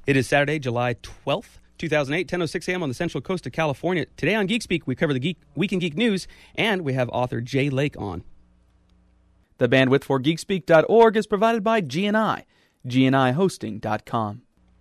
It is Saturday, July 12th, 2008, 10:06 a.m. on the Central Coast of California. Today on Geek Speak, we cover the Week in Geek News, and we have author Jay Lake on. The bandwidth for Geekspeak.org is provided by GNI, GNIHosting.com.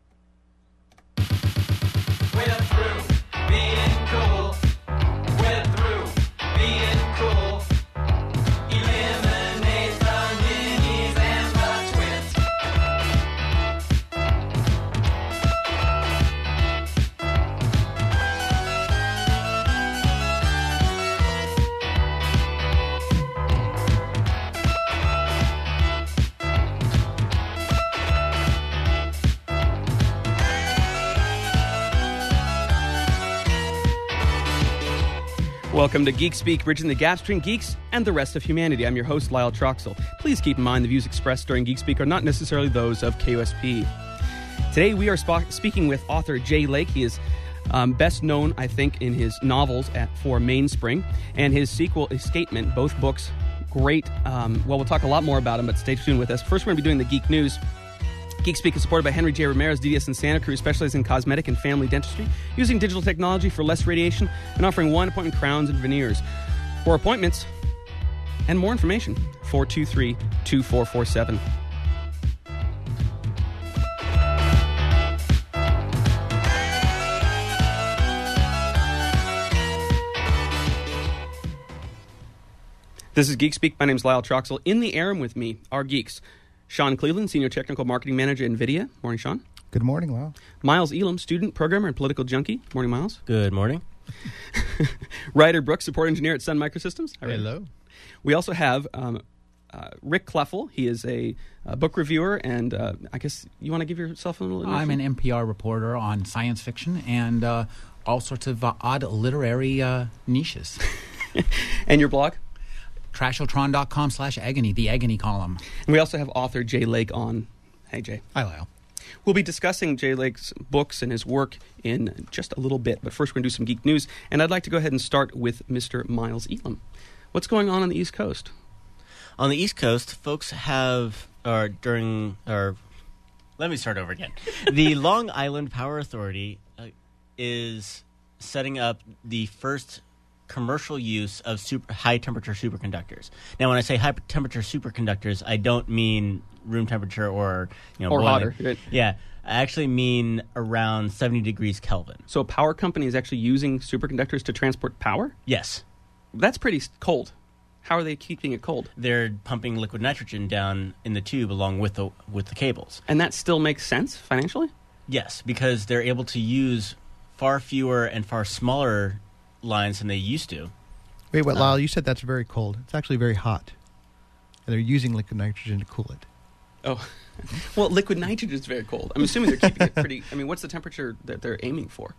Welcome to Geek Speak, bridging the gaps between geeks and the rest of humanity. I'm your host, Lyle Troxel. Please keep in mind the views expressed during Geek Speak are not necessarily those of KUSP. Today we are speaking with author Jay Lake. He is best known, I think, in his novels for Mainspring and his sequel, Escapement. Both books, great. We'll talk a lot more about them, but stay tuned with us. First, we're going to be doing the Geek News. Geek Speak is supported by Henry J. Ramirez, DDS in Santa Cruz, specializing in cosmetic and family dentistry, using digital technology for less radiation, and offering one-appointment crowns and veneers. For appointments and more information, 423-2447. This is Geek Speak. My name is Lyle Troxel. In the air with me are geeks. Sean Cleveland, Senior Technical Marketing Manager at NVIDIA. Morning, Sean. Good morning, Lyle. Miles Elam, Student Programmer and Political Junkie. Morning, Miles. Good morning. Ryder Brooks, Support Engineer at Sun Microsystems. Hello. We also have Rick Kleffel. He is a book reviewer, and I guess you want to give yourself a little... I'm an NPR reporter on science fiction and all sorts of odd literary niches. And your blog? Trashotron.com/agony, the agony column. And we also have author Jay Lake on. Hey, Jay. Hi, Lyle. We'll be discussing Jay Lake's books and his work in just a little bit, but first we're going to do some geek news, and I'd like to go ahead and start with Mr. Miles Elam. What's going on the East Coast? On the East Coast, folks have, let me start over again. The Long Island Power Authority is setting up the first commercial use of high-temperature superconductors. Now, when I say high-temperature superconductors, I don't mean room temperature or or boiling. hotter. Right? Yeah, I actually mean around 70 degrees Kelvin. So a power company is actually using superconductors to transport power? Yes. That's pretty cold. How are they keeping it cold? They're pumping liquid nitrogen down in the tube along with the cables. And that still makes sense financially? Yes, because they're able to use far fewer and far smaller lines than they used to. Wait, what, Lyle? You said that's very cold. It's actually very hot. And they're using liquid nitrogen to cool it. Oh. Well, liquid nitrogen is very cold. I'm assuming they're keeping it pretty... I mean, what's the temperature that they're aiming for?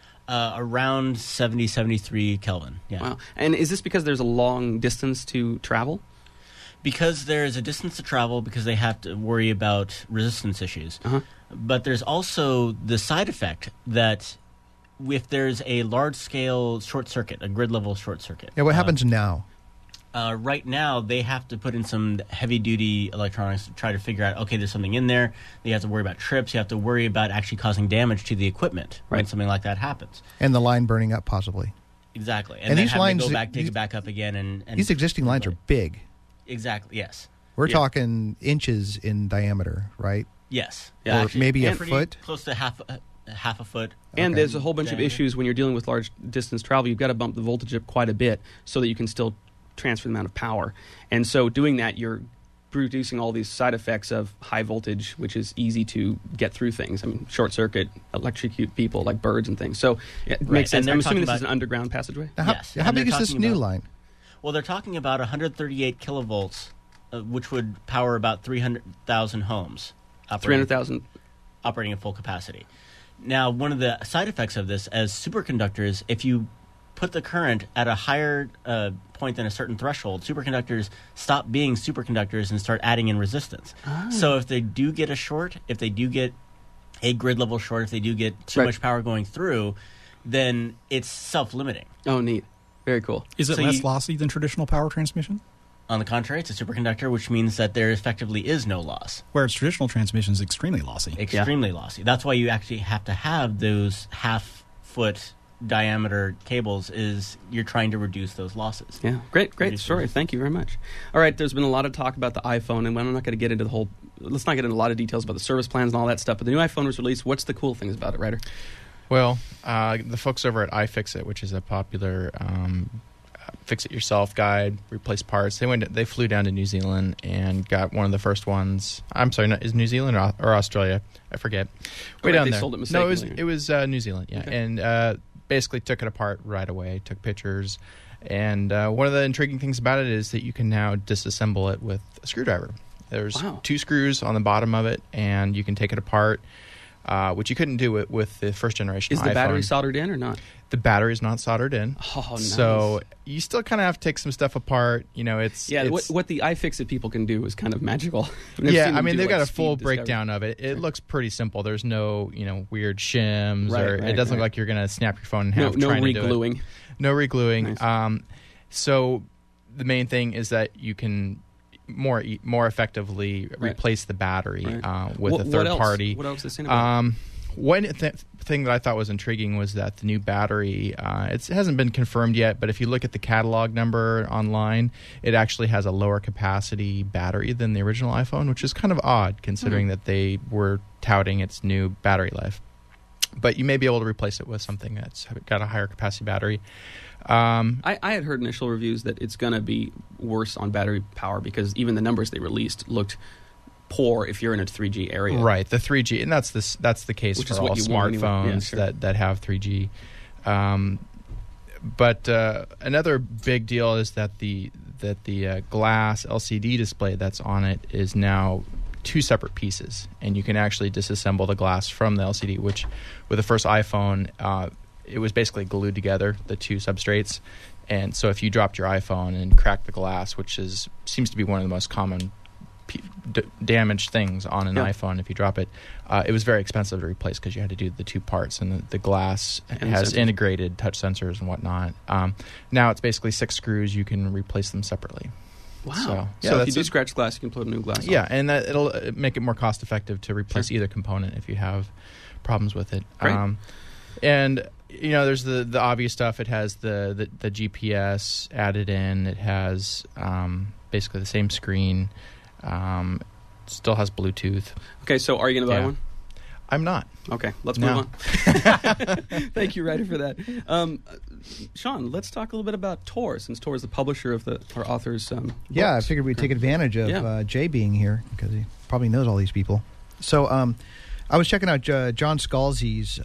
Around 70, 73 Kelvin. Yeah. Wow. And is this because there's a long distance to travel? Because there's a distance to travel, because they have to worry about resistance issues. Uh-huh. But there's also the side effect that if there's a large-scale short circuit, a grid-level short circuit. Yeah, what happens now? Right now, they have to put in some heavy-duty electronics to try to figure out, okay, there's something in there. You have to worry about trips. You have to worry about actually causing damage to the equipment when something like that happens. And the line burning up, possibly. Exactly. And then these lines, to go back, dig it back up again. And these existing lines are big. Exactly, yes. We're talking inches in diameter, right? Yes. Or maybe a foot? Close to half a foot. And there's a whole bunch of issues when you're dealing with large distance travel. You've got to bump the voltage up quite a bit so that you can still transfer the amount of power. And so doing that, you're producing all these side effects of high voltage, which is easy to get through things. I mean, short circuit, electrocute people like birds and things. So it makes sense. I'm assuming this is an underground passageway? Yes. How big is this new line? Well, they're talking about 138 kilovolts, which would power about 300,000 homes. 300,000? Operating at full capacity. Now, one of the side effects of this, as superconductors, if you put the current at a higher point than a certain threshold, superconductors stop being superconductors and start adding in resistance. Oh. So if they do get a short, if they do get a grid level short, if they do get too much power going through, then it's self-limiting. Oh, neat. Very cool. Is it less lossy than traditional power transmission? On the contrary, it's a superconductor, which means that there effectively is no loss. Whereas traditional transmission is extremely lossy. Extremely lossy. That's why you actually have to have those half-foot diameter cables, is you're trying to reduce those losses. Yeah, great story. Thank you very much. All right, there's been a lot of talk about the iPhone, and I'm not going to get into let's not get into a lot of details about the service plans and all that stuff, but the new iPhone was released. What's the cool things about it, Ryder? Well, the folks over at iFixit, which is a popular fix-it-yourself guide, replace parts, they flew down to New Zealand and got one of the first ones. I'm sorry, is New Zealand or Australia? I forget. Way down they there. Sold it No, mistakenly. it was New Zealand, yeah. Okay. And basically took it apart right away, took pictures. And one of the intriguing things about it is that you can now disassemble it with a screwdriver. There's 2 screws on the bottom of it, and you can take it apart, which you couldn't do it with the first generation iPhone. Is the battery soldered in or not? The battery is not soldered in. Oh, nice. So you still kind of have to take some stuff apart. What the iFixit people can do is kind of magical. Yeah, I mean, they've got a full breakdown of it. It looks pretty simple. There's no, weird shims, it doesn't look like you're going to snap your phone in half trying to do it. No re-gluing. Nice. So the main thing is that you can more effectively replace the battery with a third party. What else is in about? One thing that I thought was intriguing was that the new battery, it hasn't been confirmed yet, but if you look at the catalog number online, it actually has a lower capacity battery than the original iPhone, which is kind of odd considering that they were touting its new battery life. But you may be able to replace it with something that's got a higher capacity battery. I had heard initial reviews that it's going to be worse on battery power because even the numbers they released looked poor if you're in a 3G area. Right, the 3G, and that's the case for all smartphones that have 3G. But another big deal is that the glass LCD display that's on it is now 2 separate pieces, and you can actually disassemble the glass from the LCD, which with the first iPhone, it was basically glued together, the 2 substrates. And so if you dropped your iPhone and cracked the glass, which seems to be one of the most common damaged things on an iPhone, if you drop it, it was very expensive to replace because you had to do the 2 parts, and the glass has integrated touch sensors and whatnot. Now it's basically 6 screws. You can replace them separately. Wow. So if you do scratch glass, you can put a new glass on. Yeah, and it'll make it more cost effective to replace either component if you have problems with it. Great. And there's the obvious stuff. It has the GPS added in. It has basically the same screen. Still has Bluetooth. Okay, so are you going to buy one? I'm not. Okay, let's move on. Thank you, Ryder, for that. Sean, let's talk a little bit about Tor, since Tor is the publisher of our author's books. I figured we'd take advantage of Jay being here because he probably knows all these people. So I was checking out John Scalzi's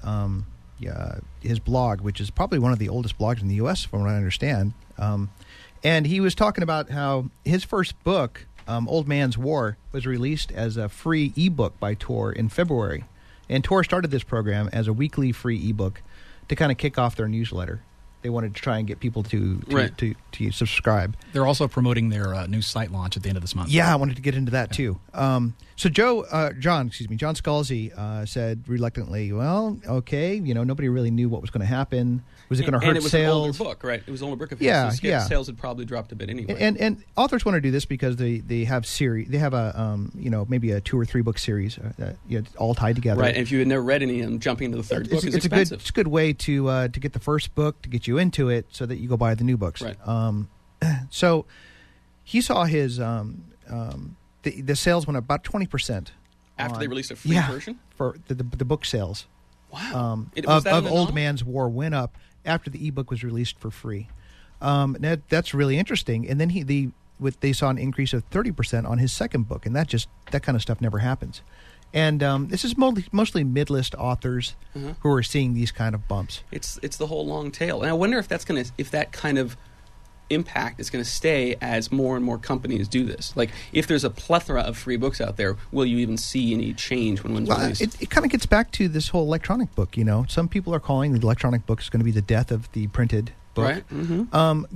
his blog, which is probably one of the oldest blogs in the U.S., from what I understand. And he was talking about how his first book, Old Man's War, was released as a free ebook by Tor in February. And Tor started this program as a weekly free ebook to kind of kick off their newsletter. They wanted to try and get people to subscribe. They're also promoting their new site launch at the end of this month. Yeah, I wanted to get into that too. So John Scalzi said reluctantly, "Well, okay, nobody really knew what was going to happen. Was it going to hurt sales? And it was an older book, right? It was an older book. Sales had probably dropped a bit anyway. And authors want to do this because they have they have a maybe a 2 or 3 book series all tied together. Right. And if you had never read any of them, jumping into the third book is expensive. It's a good way to get the first book, to get you into it, so that you go buy the new books. Right. So he saw his the sales went up about 20% after they released a free version for the book sales. Wow. Of Old Man's War went up after the ebook was released for free. That's really interesting. And then they saw an increase of 30% on his second book, and that kind of stuff never happens. And this is mostly mid-list authors who are seeing these kind of bumps. It's the whole long tail, and I wonder if that kind of impact is going to stay as more and more companies do this. Like, if there's a plethora of free books out there, will you even see any change when one's released? It kind of gets back to this whole electronic book. Some people are calling the electronic book is going to be the death of the printed book. Right. Mm-hmm. But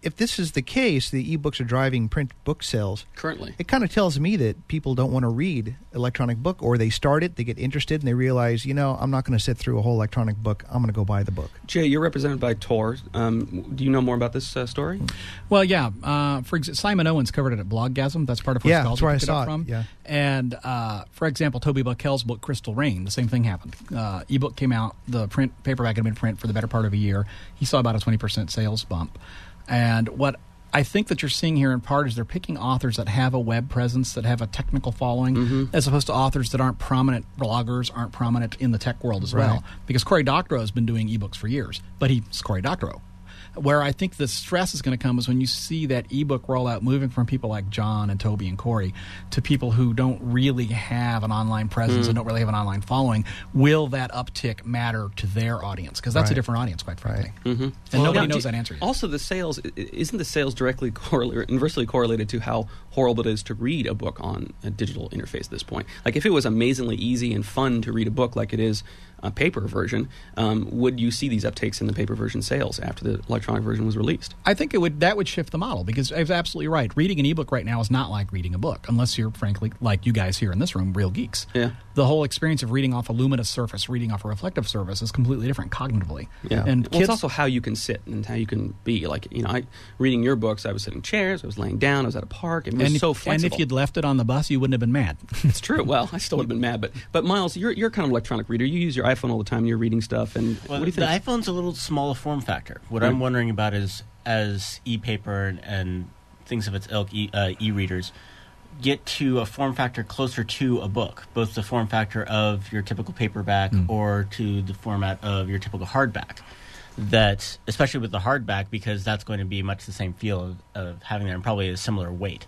if this is the case, the ebooks are driving print book sales. Currently. It kind of tells me that people don't want to read electronic book, or they start it, they get interested, and they realize, I'm not going to sit through a whole electronic book. I'm going to go buy the book. Jay, you're represented by Tor. Do you know more about this story? Well, yeah. For example, Simon Owens covered it at Bloggasm. That's part of where that's where I saw it from. Yeah. And for example, Toby Buckell's book Crystal Rain, the same thing happened. Ebook came out, the paperback had been in print for the better part of a year. He saw about a 20% sales bump. And what I think that you're seeing here in part is they're picking authors that have a web presence, that have a technical following, as opposed to authors that aren't prominent bloggers, aren't prominent in the tech world as well. Because Cory Doctorow has been doing ebooks for years, but he's Cory Doctorow. Where I think the stress is going to come is when you see that ebook rollout moving from people like John and Toby and Cory to people who don't really have an online presence and don't really have an online following. Will that uptick matter to their audience? Because that's a different audience, quite frankly. And nobody knows that answer yet. Also, the sales, isn't the sales directly inversely correlated to how horrible it is to read a book on a digital interface at this point? Like, if it was amazingly easy and fun to read a book like it is a paper version, would you see these uptakes in the paper version sales after the electronic version was released? I think that would shift the model, because it's absolutely right. Reading an ebook right now is not like reading a book, unless you're, frankly, like you guys here in this room, real geeks. Yeah. The whole experience of reading off a luminous surface, reading off a reflective surface is completely different cognitively. Yeah. And it's also how you can sit and how you can be. Like, reading your books, I was sitting in chairs, I was laying down, I was at a park, it was so flexible. And if you'd left it on the bus, you wouldn't have been mad. It's true. Well, I still would have been mad. But Miles, you're kind of an electronic reader. You use your iPhone all the time, you're reading stuff. And what do you think? The iPhone's a little smaller form factor. What I'm wondering about is, as e-paper and things of its ilk, e-readers, get to a form factor closer to a book, both the form factor of your typical paperback or to the format of your typical hardback. That, especially with the hardback, because that's going to be much the same feel of having there and probably a similar weight.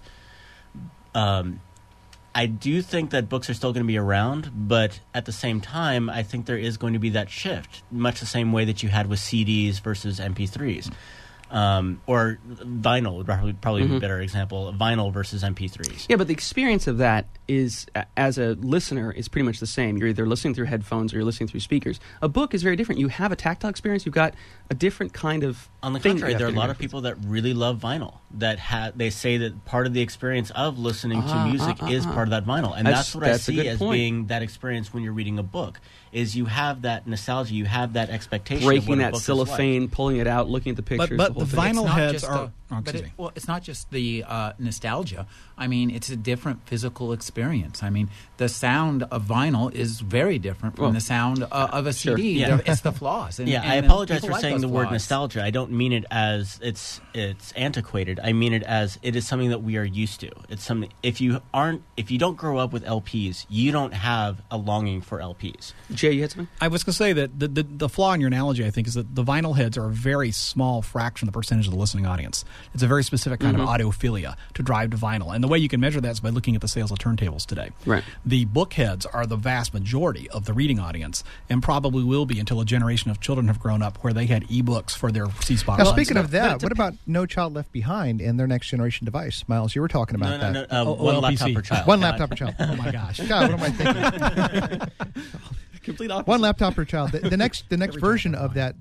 I do think that books are still going to be around, but at the same time, I think there is going to be that shift, much the same way that you had with CDs versus MP3s. Or vinyl would probably be a better example, vinyl versus MP3s. Yeah, but the experience of that is, as a listener, is pretty much the same. You're either listening through headphones or you're listening through speakers. A book is very different. You have a tactile experience. You've got a different kind of On the contrary, there are a lot of people that really love vinyl. They say that part of the experience of listening to music is part of that vinyl. And that's what I see as being that experience when you're reading a book, is you have that nostalgia, you have that expectation breaking of what that a book cellophane, is like. pulling it out, looking at the pictures. But the the whole vinyl heads are... It's not just the nostalgia. I mean, it's a different physical experience. I mean, the sound of vinyl is very different from the sound of a CD. Yeah. It's the flaws. And I apologize for like saying the flaws. word nostalgia. I don't mean it as it's antiquated. I mean it as it is something that we are used to. It's something if you don't grow up with LPs, you don't have a longing for LPs. Jay, you had something? I was going to say that the flaw in your analogy, I think, is that the vinyl heads are a very small fraction of the percentage of the listening audience. It's a very specific kind of audiophilia to drive to vinyl. And the way you can measure that is by looking at the sales of turntables today. Right. The book heads are the vast majority of the reading audience, and probably will be until a generation of children have grown up where they had ebooks for their C-Spot. Now, speaking of that, what about No Child Left Behind and their next generation device? Miles, you were talking about that. No. One laptop per child. One laptop per child. Oh, my gosh. God, what am I thinking? Complete opposite. One laptop per child. The next version of that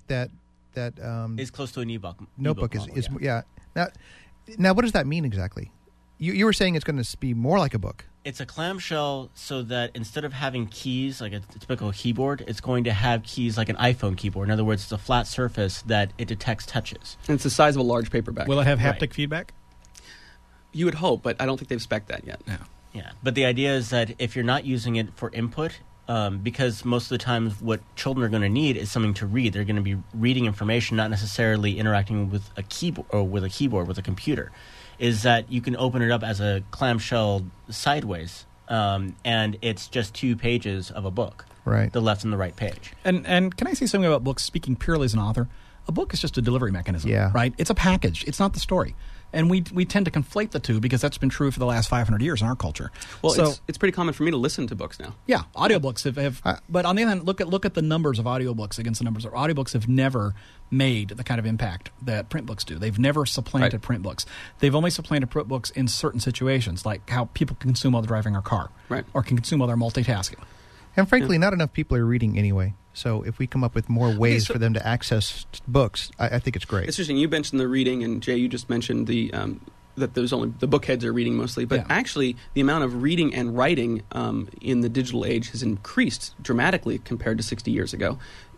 is close to an ebook. Notebook model, is Now, what does that mean exactly? You were saying it's going to be more like a book. It's a clamshell, so that instead of having keys like a typical keyboard, it's going to have keys like an iPhone keyboard. In other words, it's a flat surface that it detects touches. And it's the size of a large paperback. Will it have haptic feedback? You would hope, but I don't think they've spec'd that yet. Yeah, but the idea is that if you're not using it for input, because most of the times what children are going to need is something to read. They're going to be reading information, not necessarily interacting with a keyboard or with a computer. Is that you can open it up as a clamshell sideways, and it's just 2 pages of a book, right? The left and the right page. And can I say something about books? Speaking purely as an author, a book is just a delivery mechanism, right? It's a package. It's not the story. And we tend to conflate the two because that's been true for the last 500 years in our culture. Well, so, it's pretty common for me to listen to books now. Yeah, audiobooks have but on the other hand, look at the numbers of audiobooks against the numbers of audiobooks have never made the kind of impact that print books do. They've never supplanted print books. They've only supplanted print books in certain situations, like how people consume while they're driving a car, or can consume while they're multitasking. And frankly, not enough people are reading anyway. So if we come up with more ways for them to access books, I think it's great. It's interesting. You mentioned the reading, and Jay, you just mentioned that there's only the bookheads are reading mostly, but actually the amount of reading and writing in the digital age has increased dramatically compared to 60 years ago.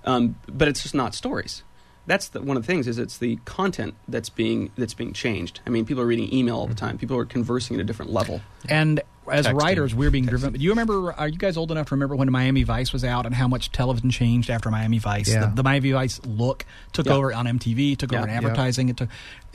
But it's just not stories. That's one of the things, is it's the content that's being changed. I mean, people are reading email all the time. People are conversing at a different level. And as Texting. writers, we're being driven. Do you remember, are you guys old enough to remember when Miami Vice was out and how much television changed after Miami Vice? Yeah. The Miami Vice look took over on MTV, took over in advertising. It took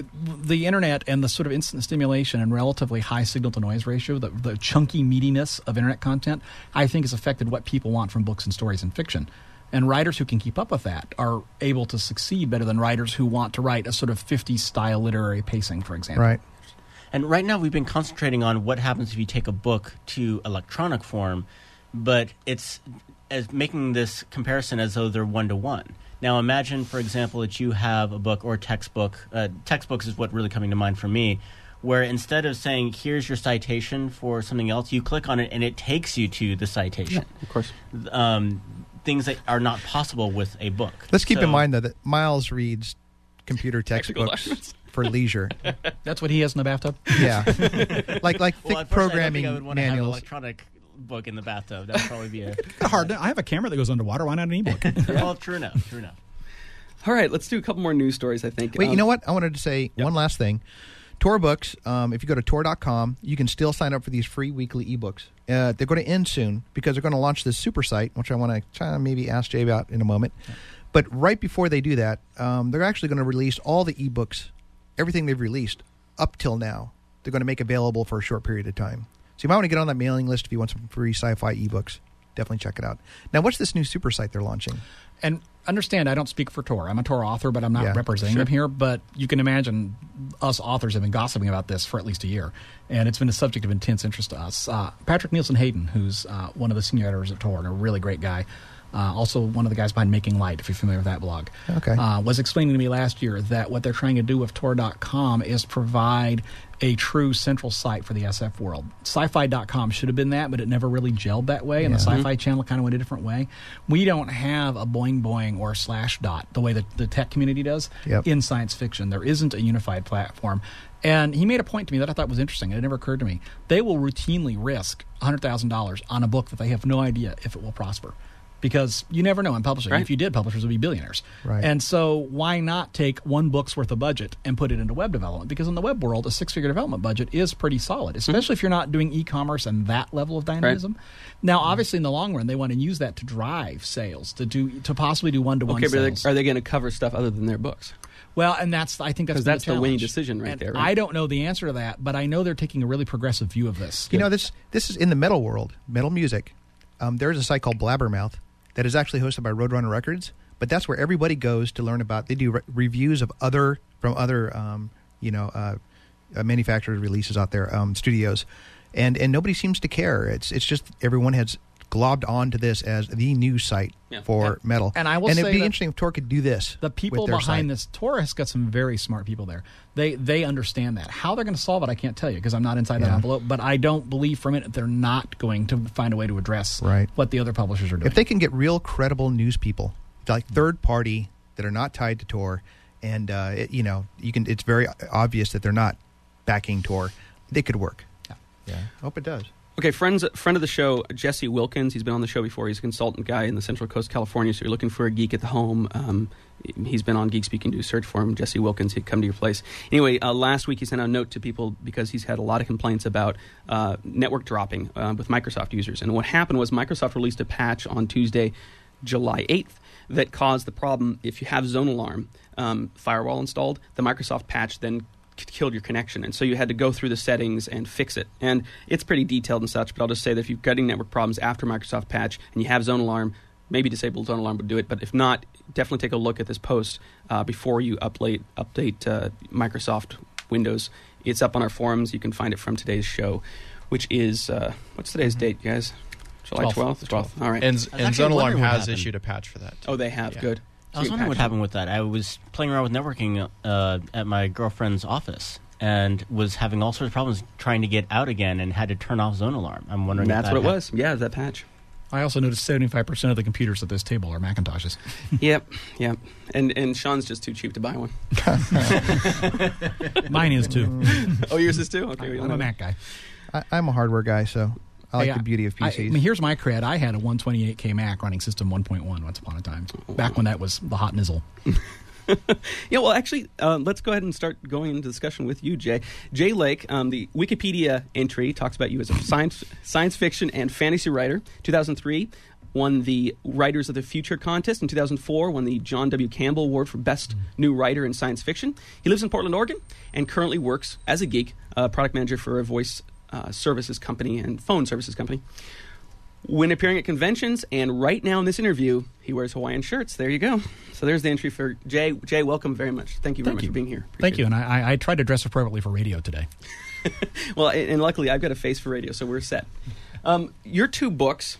the internet and the sort of instant stimulation and relatively high signal-to-noise ratio, the chunky meatiness of internet content, I think has affected what people want from books and stories and fiction. And writers who can keep up with that are able to succeed better than writers who want to write a sort of 50s-style literary pacing, for example. Right. And right now we've been concentrating on what happens if you take a book to electronic form, but it's as making this comparison as though they're one-to-one. Now imagine, for example, that you have a book or textbook. Textbooks is what really coming to mind for me, where instead of saying, here's your citation for something else, you click on it and it takes you to the citation. Yeah, of course. Things that are not possible with a book. Let's keep in mind, though, that Miles reads computer textbooks for leisure. That's what he has in the bathtub? Yeah. like thick programming I would want to have an manuals. electronic book in the bathtub. That would probably be a... Hard. I have a camera that goes underwater. Why not an ebook? Well, true enough. All right, let's do a couple more news stories, I think. Wait, you know what? I wanted to say one last thing. Tor Books, if you go to Tor.com, you can still sign up for these free weekly ebooks. They're going to end soon because they're going to launch this super site, which I want to try to maybe ask Jay about in a moment. Yeah. But right before they do that, they're actually going to release all the ebooks, everything they've released up till now. They're going to make available for a short period of time. So you might want to get on that mailing list if you want some free sci-fi ebooks. Definitely check it out. Now, what's this new super site they're launching? And understand, I don't speak for Tor. I'm a Tor author, but I'm not representing them here. But you can imagine us authors have been gossiping about this for at least a year. And it's been a subject of intense interest to us. Patrick Nielsen Hayden, who's one of the senior editors at Tor and a really great guy, also one of the guys behind Making Light, if you're familiar with that blog, was explaining to me last year that what they're trying to do with Tor.com is provide a true central site for the SF world. Sci-fi.com should have been that, but it never really gelled that way, and the Sci-Fi Channel kind of went a different way. We don't have a Boing Boing or Slashdot the way that the tech community does in science fiction. There isn't a unified platform. And he made a point to me that I thought was interesting. It never occurred to me. They will routinely risk $100,000 on a book that they have no idea if it will prosper. Because you never know in publishing. Right. If you did, publishers would be billionaires. Right. And so why not take one book's worth of budget and put it into web development? Because in the web world, a six-figure development budget is pretty solid, especially if you're not doing e-commerce and that level of dynamism. Right. Now, obviously, in the long run, they want to use that to drive sales, to possibly do one-to-one sales. But are they going to cover stuff other than their books? Well, and I think that's the winning decision right there. Right? I don't know the answer to that, but I know they're taking a really progressive view of this. You know, this is in the metal world, metal music. There's a site called Blabbermouth that is actually hosted by Roadrunner Records, but that's where everybody goes to learn about. They do reviews of other manufacturers' releases out there, studios, and nobody seems to care. It's just everyone has globbed onto this as the new site for metal. And I will say it'd be interesting if Tor could do this. The people behind this, Tor has got some very smart people there. They understand that. How they're going to solve it, I can't tell you because I'm not inside that envelope. But I don't believe from it they're not going to find a way to address what the other publishers are doing. If they can get real credible news people, like third party that are not tied to Tor, and it's very obvious that they're not backing Tor, they could work. Yeah, I hope it does. Okay, friend of the show, Jesse Wilkins. He's been on the show before. He's a consultant guy in the Central Coast, California. So you're looking for a geek at the home. He's been on Geek Speak. You can do a search for him, Jesse Wilkins. He'd come to your place. Anyway, last week he sent out a note to people because he's had a lot of complaints about network dropping with Microsoft users. And what happened was Microsoft released a patch on Tuesday, July 8th, that caused the problem. If you have Zone Alarm firewall installed, the Microsoft patch then killed your connection, and so you had to go through the settings and fix it. And it's pretty detailed and such, but I'll just say that if you've got any network problems after Microsoft patch and you have Zone Alarm, maybe disable Zone Alarm would do it, but if not, definitely take a look at this post before you update Microsoft Windows. It's up on our forums. You can find it from today's show, which is, what's today's date, guys? July 12th? All right. And Zone Alarm has issued a patch for that, too. Oh, they have? Yeah. Good. I was wondering what happened with that. I was playing around with networking at my girlfriend's office and was having all sorts of problems trying to get out again and had to turn off Zone Alarm. I'm wondering that's what it was. Yeah, that patch. I also noticed 75% of the computers at this table are Macintoshes. Yep. And Sean's just too cheap to buy one. Mine is too. Oh, yours is too? Okay. I'm a Mac guy. I'm a hardware guy, so I like the beauty of PCs. I mean, here's my cred. I had a 128K Mac running System 1.1 once upon a time, back when that was the hot nizzle. Yeah, well, actually, let's go ahead and start going into discussion with you, Jay. Jay Lake, the Wikipedia entry talks about you as a science fiction and fantasy writer. 2003, won the Writers of the Future contest. In 2004, won the John W. Campbell Award for Best New Writer in Science Fiction. He lives in Portland, Oregon, and currently works as a geek, product manager for a voice services company and phone services company. When appearing at conventions, and right now in this interview, he wears Hawaiian shirts. There you go. So there's the entry for Jay. Jay, welcome very much. Thank you very much for being here. Thank you. And I tried to dress appropriately for radio today. Well, and luckily I've got a face for radio, so we're set. Your two books,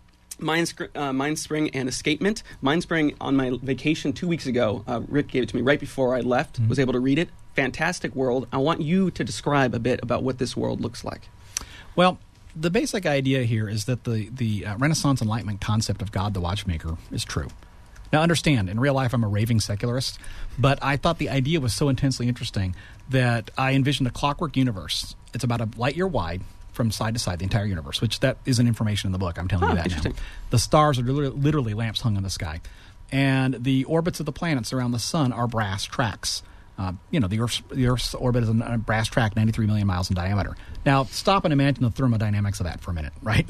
Mindspring and Escapement. Mindspring, on my vacation 2 weeks ago, Rick gave it to me right before I left, was able to read it. Fantastic world. I want you to describe a bit about what this world looks like. Well, the basic idea here is that the Renaissance Enlightenment concept of God the Watchmaker is true. Now, understand, in real life, I'm a raving secularist, but I thought the idea was so intensely interesting that I envisioned a clockwork universe. It's about a light year wide from side to side, the entire universe, which that isn't information in the book. I'm telling you that now. The stars are literally lamps hung in the sky. And the orbits of the planets around the sun are brass tracks. The Earth's orbit is a brass track, 93 million miles in diameter. Now, stop and imagine the thermodynamics of that for a minute, right?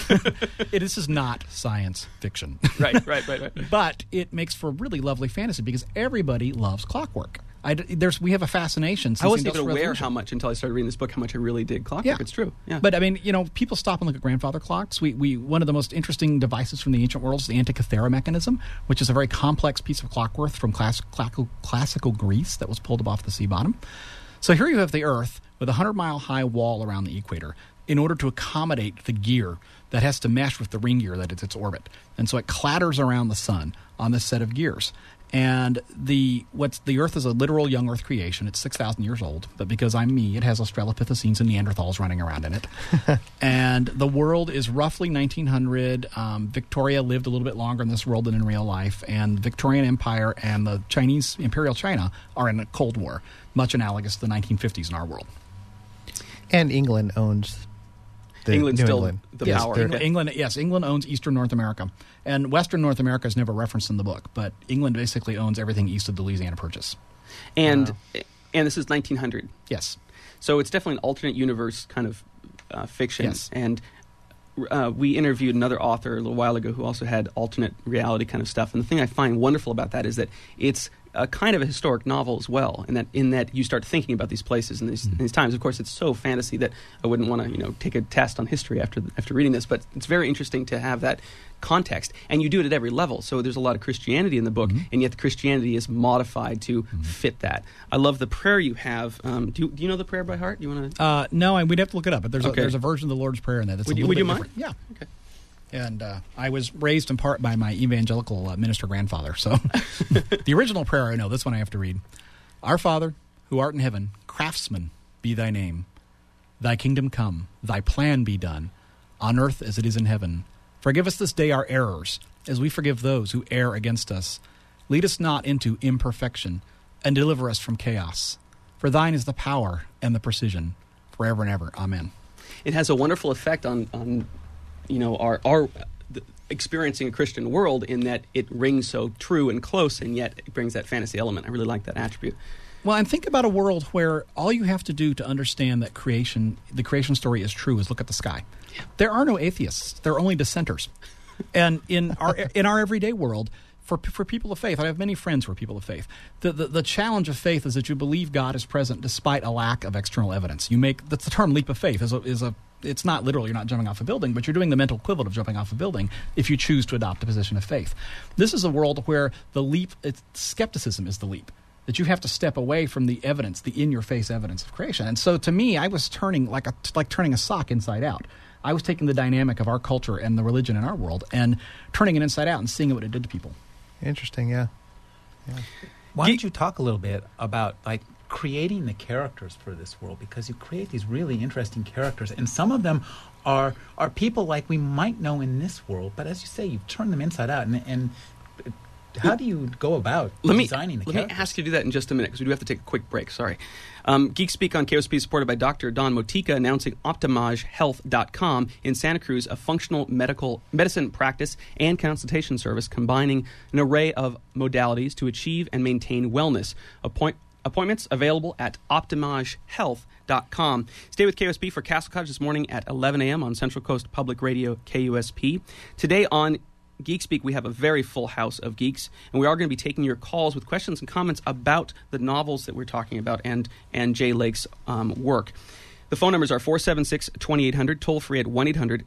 This is not science fiction. Right. But it makes for really lovely fantasy because everybody loves clockwork. We have a fascination. I wasn't even aware how much, until I started reading this book, how much I really did clockwork. Yeah. It's true. Yeah. But, I mean, people stop and look at grandfather clocks. One of the most interesting devices from the ancient world is the Antikythera mechanism, which is a very complex piece of clockwork from classical Greece that was pulled up off the sea bottom. So here you have the Earth with a 100-mile-high wall around the equator in order to accommodate the gear that has to mesh with the ring gear that is its orbit. And so it clatters around the sun on this set of gears. And the Earth is a literal young Earth creation. It's 6,000 years old, but because I'm me, it has Australopithecines and Neanderthals running around in it. And the world is roughly 1900. Victoria lived a little bit longer in this world than in real life, and the Victorian Empire and the Chinese Imperial China are in a Cold War, much analogous to the 1950s in our world. And England owns England's still England. the power. England owns Eastern North America. And Western North America is never referenced in the book, but England basically owns everything east of the Louisiana Purchase. And this is 1900. Yes. So it's definitely an alternate universe kind of fiction. Yes. And we interviewed another author a little while ago who also had alternate reality kind of stuff. And the thing I find wonderful about that is that it's a kind of a historic novel as well, in that you start thinking about these places and these times. Of course, it's so fantasy that I wouldn't want to take a test on history after reading this, but it's very interesting to have that context, and you do it at every level. So there's a lot of Christianity in the book, and yet the Christianity is modified to fit that. I love the prayer you have. Do you know the prayer by heart? Do you want to? No, we'd have to look it up. But there's a version of the Lord's Prayer in there. That's would you mind? Yeah. Okay. And I was raised in part by my evangelical minister grandfather. So the original prayer I know, this one I have to read. Our Father, who art in heaven, craftsman be thy name. Thy kingdom come, thy plan be done, on earth as it is in heaven. Forgive us this day our errors, as we forgive those who err against us. Lead us not into imperfection, and deliver us from chaos. For thine is the power and the precision, forever and ever. Amen. It has a wonderful effect on our experiencing a Christian world, in that it rings so true and close, and yet it brings that fantasy element. I really like that attribute. Well, and think about a world where all you have to do to understand that the creation story is true is look at the sky. Yeah. There are no atheists. There are only dissenters. And in our everyday world, for people of faith, I have many friends who are people of faith. The challenge of faith is that you believe God is present despite a lack of external evidence. That's the term leap of faith it's not literal, you're not jumping off a building, but you're doing the mental equivalent of jumping off a building if you choose to adopt a position of faith. This is a world where skepticism is the leap, that you have to step away from the evidence, the in-your-face evidence of creation. And so to me, I was turning like turning a sock inside out. I was taking the dynamic of our culture and the religion in our world and turning it inside out and seeing what it did to people. Interesting, yeah. Why don't you talk a little bit about creating the characters for this world, because you create these really interesting characters, and some of them are people like we might know in this world, but as you say, you've turned them inside out, and how do you go about designing the characters? Let me ask you to do that in just a minute, because we do have to take a quick break. Sorry. Geek Speak on KOSP is supported by Dr. Don Motica, announcing OptimageHealth.com in Santa Cruz, a functional medicine practice and consultation service combining an array of modalities to achieve and maintain wellness. Appointments available at OptimageHealth.com. Stay with KOSP for Castle Cottage this morning at 11 a.m. on Central Coast Public Radio, KUSP. Today on Geek Speak, we have a very full house of geeks, and we are going to be taking your calls with questions and comments about the novels that we're talking about and Jay Lake's work. The phone numbers are 476-2800, toll-free at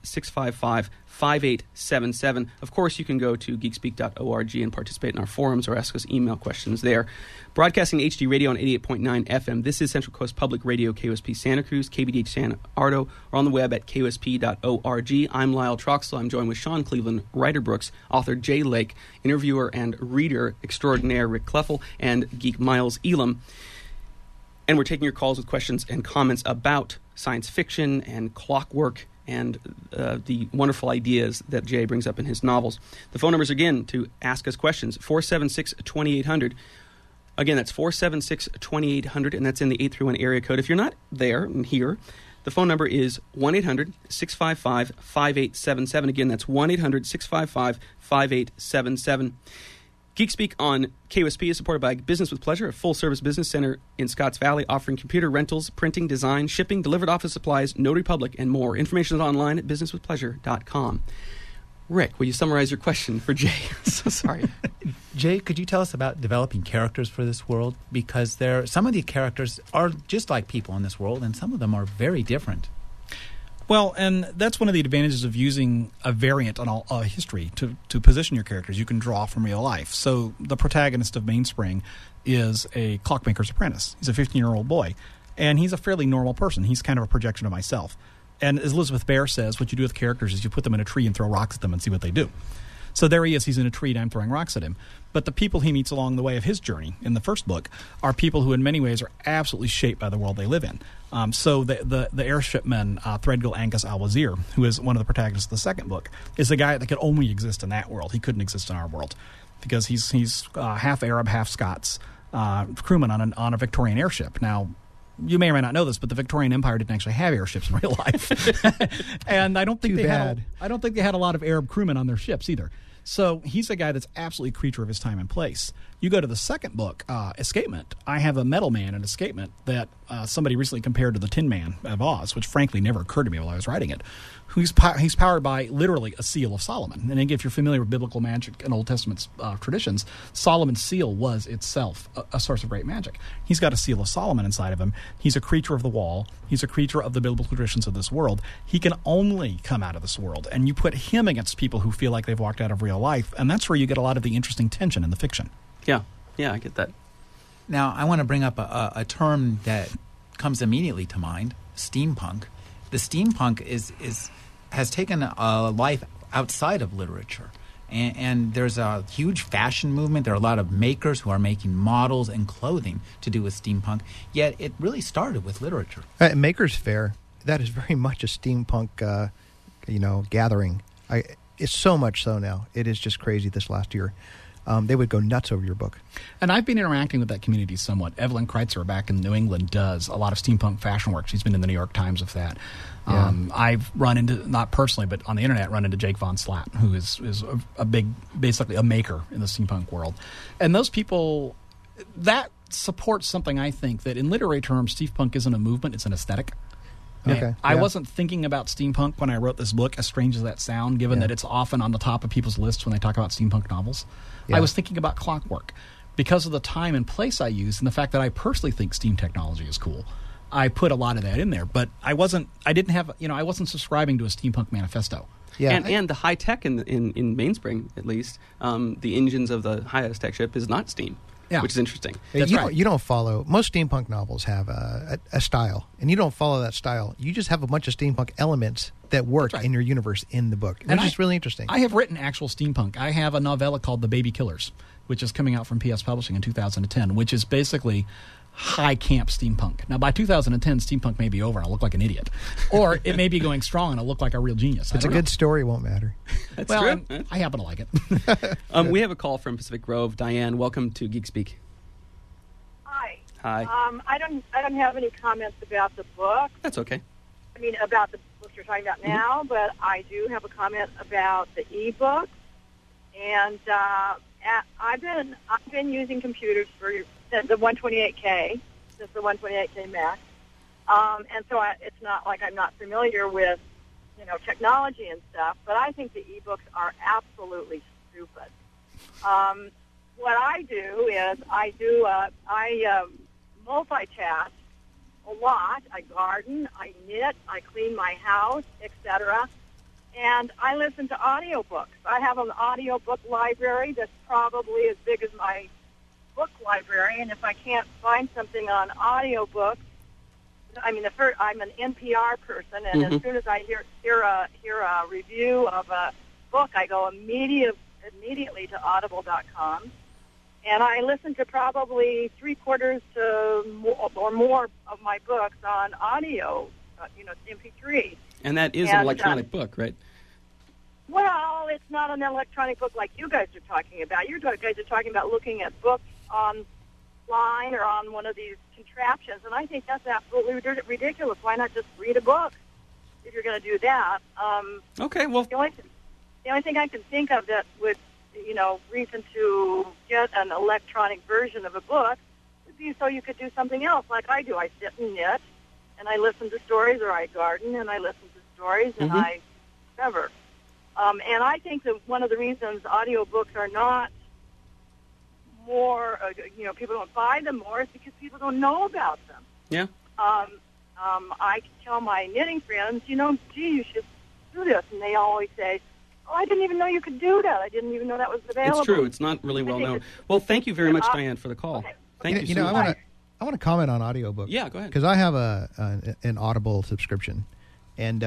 1-800-655-5877. Of course, you can go to geekspeak.org and participate in our forums or ask us email questions there. Broadcasting HD radio on 88.9 FM, this is Central Coast Public Radio, KOSP Santa Cruz, KBDH San Ardo, or on the web at kosp.org. I'm Lyle Troxel. I'm joined with Sean Cleveland, Ryder Brooks, author Jay Lake, interviewer and reader extraordinaire Rick Kleffel, and geek Miles Elam. And we're taking your calls with questions and comments about science fiction and clockwork and the wonderful ideas that Jay brings up in his novels. The phone numbers, again, to ask us questions, 476-2800. Again, that's 476-2800, and that's in the 831 area code. If you're not there and here, the phone number is 1-800-655-5877. Again, that's 1-800-655-5877. Geek Speak on KOSP is supported by Business with Pleasure, a full-service business center in Scotts Valley offering computer rentals, printing, design, shipping, delivered office supplies, Notary Public, and more. Information is online at businesswithpleasure.com. Rick, will you summarize your question for Jay? So sorry. Jay, could you tell us about developing characters for this world? Because some of these characters are just like people in this world, and some of them are very different. Well, and that's one of the advantages of using a variant on history to position your characters. You can draw from real life. So the protagonist of Mainspring is a clockmaker's apprentice. He's a 15-year-old boy, and he's a fairly normal person. He's kind of a projection of myself. And as Elizabeth Bear says, what you do with characters is you put them in a tree and throw rocks at them and see what they do. So there he is. He's in a tree, and I'm throwing rocks at him. But the people he meets along the way of his journey in the first book are people who in many ways are absolutely shaped by the world they live in. So the airshipman Threadgill Angus Al-Wazir, who is one of the protagonists of the second book, is the guy that could only exist in that world. He couldn't exist in our world because he's half Arab, half Scots, crewman on a Victorian airship. Now, you may or may not know this, but the Victorian Empire didn't actually have airships in real life, and I don't think they had a lot of Arab crewmen on their ships either. So he's a guy that's absolutely a creature of his time and place. You go to the second book, Escapement. I have a metal man in Escapement that somebody recently compared to the Tin Man of Oz, which frankly never occurred to me while I was writing it. He's powered by literally a seal of Solomon. And if you're familiar with biblical magic and Old Testament traditions, Solomon's seal was itself a source of great magic. He's got a seal of Solomon inside of him. He's a creature of the wall. He's a creature of the biblical traditions of this world. He can only come out of this world. And you put him against people who feel like they've walked out of real life, and that's where you get a lot of the interesting tension in the fiction. Yeah, I get that. Now, I want to bring up a term that comes immediately to mind, steampunk. The steampunk has taken a life outside of literature. And there's a huge fashion movement. There are a lot of makers who are making models and clothing to do with steampunk. Yet it really started with literature. Makers Faire, that is very much a steampunk, gathering. It's so much so now. It is just crazy this last year. They would go nuts over your book. And I've been interacting with that community somewhat. Evelyn Kreitzer back in New England does a lot of steampunk fashion work. She's been in the New York Times with that. Yeah. I've run into, not personally, but on the internet, run into Jake Von Slatt, who is a big, basically a maker in the steampunk world. And those people, that supports something I think that in literary terms, steampunk isn't a movement, it's an aesthetic. Okay. I wasn't thinking about steampunk when I wrote this book, as strange as that sound, given that it's often on the top of people's lists when they talk about steampunk novels. Yeah. I was thinking about clockwork. Because of the time and place I use and the fact that I personally think steam technology is cool, I put a lot of that in there. But I wasn't subscribing to a steampunk manifesto. Yeah. And the high tech in Mainspring, at least, the engines of the highest tech ship is not steam. Yeah. Which is interesting. You don't follow. Most steampunk novels have a style, and you don't follow that style. You just have a bunch of steampunk elements that work in your universe in the book, which is really interesting. I have written actual steampunk. I have a novella called The Baby Killers, which is coming out from PS Publishing in 2010, which is basically high camp steampunk. Now, by 2010, steampunk may be over and I'll look like an idiot. Or it may be going strong and I'll look like a real genius. It's a good story, won't matter. That's well, true. I happen to like it. We have a call from Pacific Grove. Diane, welcome to Geek Speak. Hi. Hi. I don't have any comments about the book. That's okay. I mean, about the books you're talking about now, but I do have a comment about the e-book. And I've been using computers for the 128K, since the 128K Max. And so it's not like I'm not familiar with, technology and stuff, but I think the e-books are absolutely stupid. What I do is I multitask a lot. I garden, I knit, I clean my house, etc. And I listen to audiobooks. I have an audiobook library that's probably as big as my book library, and if I can't find something on audiobooks, I'm an NPR person, and as soon as I hear a review of a book, I go immediately to audible.com, and I listen to probably 3/4 or more of my books on audio, MP3. And that is an electronic book, right? Well, it's not an electronic book like you guys are talking about. You guys are talking about looking at books online or on one of these contraptions, and I think that's absolutely ridiculous. Why not just read a book if you're going to do that? Okay, well... The only thing I can think of that would, reason to get an electronic version of a book would be so you could do something else like I do. I sit and knit, and I listen to stories, or I garden, and I listen to stories, and I whatever. And I think that one of the reasons audiobooks are not more, people don't buy them more is because people don't know about them. Yeah. I tell my knitting friends, you should do this. And they always say, I didn't even know you could do that. I didn't even know that was available. It's true. It's not really well known. Well, thank you very much, Diane, for the call. Okay. Thank you so much. I want to comment on audiobook. Yeah, go ahead. Because I have an Audible subscription, and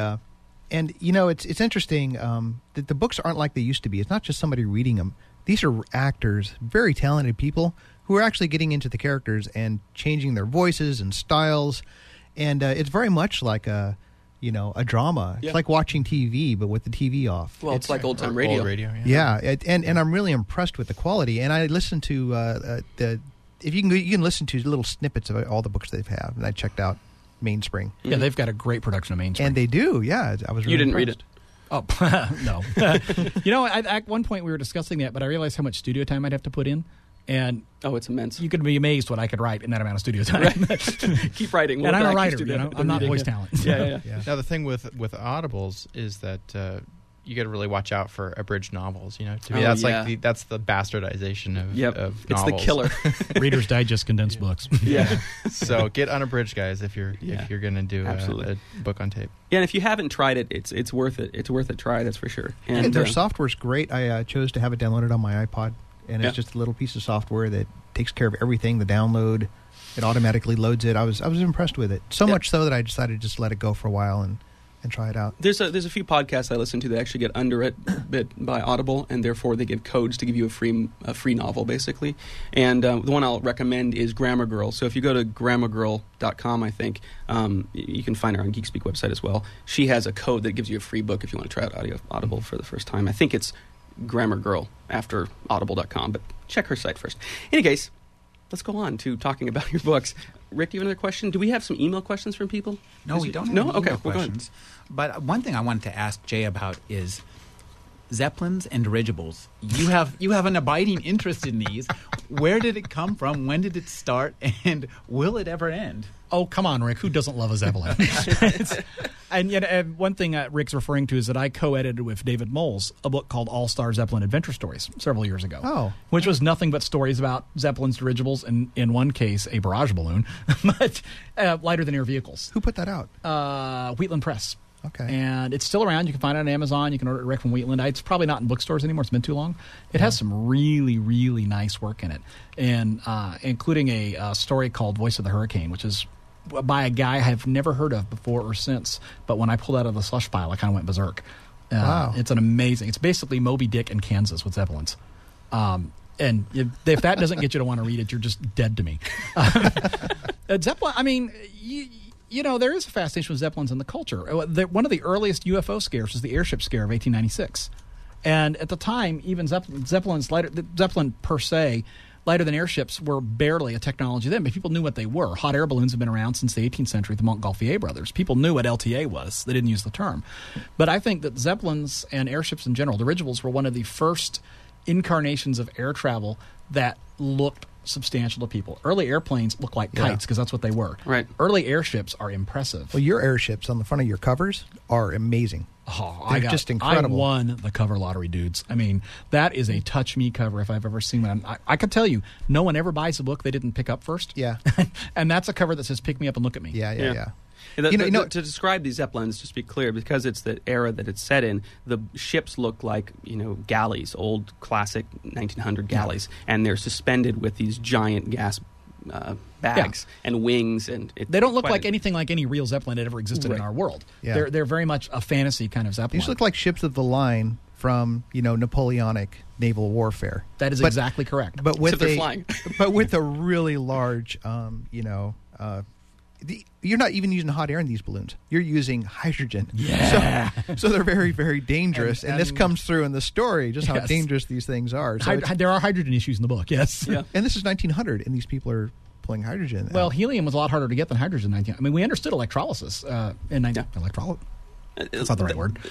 it's interesting that the books aren't like they used to be. It's not just somebody reading them. These are actors, very talented people who are actually getting into the characters and changing their voices and styles, and it's very much like a drama. Yeah. It's like watching TV, but with the TV off. Well, it's like old-time radio. Old radio, Yeah, and I'm really impressed with the quality. And I listen to if you can listen to little snippets of all the books they've had. And I checked out Mainspring. Yeah, they've got a great production of Mainspring. And they do, yeah. I was really You didn't impressed. read it. Oh, no. At one point we were discussing that, but I realized how much studio time I'd have to put in. And it's immense. you could be amazed what I could write in that amount of studio time. Keep writing. And I'm a We'll writer, do that. I'm not voice talent. Yeah. Now the thing with Audibles is that you got to really watch out for abridged novels. To me, that's the bastardization of It's novels. the killer. Reader's Digest condensed books. Yeah. So get unabridged, guys, if you're going to do a book on tape. Yeah, and if you haven't tried it, it's worth it. It's worth a try, that's for sure. And their software's great. I chose to have it downloaded on my iPod, and it's just a little piece of software that takes care of everything. The download, it automatically loads it. I was impressed with it. So much so that I decided to just let it go for a while and try it out. There's a few podcasts I listen to that actually get underwritten by Audible, and therefore they give codes to give you a free novel, basically. And the one I'll recommend is Grammar Girl. So if you go to grammargirl.com, I think, you can find her on GeekSpeak website as well. She has a code that gives you a free book if you want to try out Audible for the first time. I think it's Grammar Girl after audible.com, but check her site first. In any case, let's go on to talking about your books. Rick, do you have another question? Do we have some email questions from people? No, we don't have any email questions. But one thing I wanted to ask Jay about is Zeppelins and dirigibles. You have an abiding interest in these. Where did it come from? When did it start? And will it ever end? Oh, come on, Rick. Who doesn't love a Zeppelin? And one thing Rick's referring to is that I co-edited with David Moles a book called All-Star Zeppelin Adventure Stories several years ago. Which was nothing but stories about Zeppelins, dirigibles, and in one case, a barrage balloon, but lighter-than-air vehicles. Who put that out? Wheatland Press. Okay. And it's still around. You can find it on Amazon. You can order it direct from Wheatland. It's probably not in bookstores anymore. It's been too long. It has some really, really nice work in it, and including a story called Voice of the Hurricane, which is by a guy I've never heard of before or since. But when I pulled out of the slush pile, I kind of went berserk. Wow. It's an amazing. It's basically Moby Dick in Kansas with Zeppelins. And if that doesn't get you to want to read it, you're just dead to me. Zeppelin, I mean, you know, there is a fascination with Zeppelins in the culture. One of the earliest UFO scares was the airship scare of 1896. And at the time, even Zeppelin per se, lighter than airships, were barely a technology then, but people knew what they were. Hot air balloons have been around since the 18th century, the Montgolfier brothers. People knew what LTA was. They didn't use the term. But I think that Zeppelins and airships in general, dirigibles, were one of the first incarnations of air travel that looked substantial to people. Early airplanes look like kites because that's what they were. Right. Early airships are impressive. Well, your airships on the front of your covers are amazing. Oh, They're just incredible. I won the cover lottery, dudes. I mean, that is a touch me cover if I've ever seen one. I could tell you, no one ever buys a book they didn't pick up first. Yeah. And that's a cover that says, pick me up and look at me. Yeah. To describe these Zeppelins, just to be clear, because it's the era that it's set in, the ships look like, galleys, old classic 1900 galleys, and they're suspended with these giant gas bags and wings, and they don't look like anything like any real Zeppelin that ever existed in our world. Yeah. They're very much a fantasy kind of Zeppelin. These look like ships of the line from Napoleonic naval warfare. That is exactly correct. But with they're flying. But with a really large, you're not even using hot air in these balloons. You're using hydrogen. Yeah. So they're very, very dangerous. And this comes through in the story, just how dangerous these things are. So there are hydrogen issues in the book, yes. Yeah. And this is 1900, and these people are pulling hydrogen. Well, helium was a lot harder to get than hydrogen in 1900. I mean, we understood electrolysis in 1900. Electrolysis? That's not the right word.